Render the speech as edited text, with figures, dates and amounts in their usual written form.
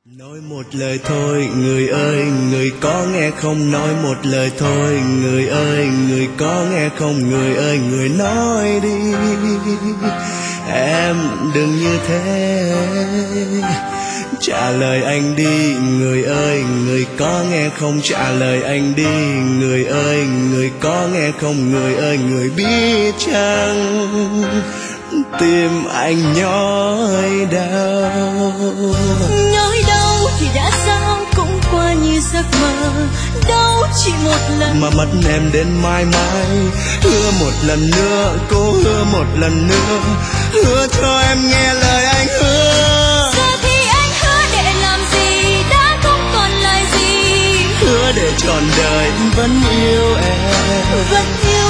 Nói một lời thôi người ơi, người có nghe không? Nói một lời thôi người ơi, người có nghe không? Người ơi, người nói đi, em đừng như thế. Trả lời anh đi người ơi, người có nghe không? Trả lời anh đi người ơi, người có nghe không? Người ơi, người biết chăng tim anh nhói đau. Nhói đau thì đã sao cũng qua như giấc mơ, đau chỉ một lần mà mất em đến mãi mãi. Hứa một lần nữa, cố hứa một lần nữa, hứa cho em nghe lời anh hứa. giờ thì anh hứa để làm gì, đã không còn lời gì. Hứa để trọn đời vẫn yêu em, vẫn yêu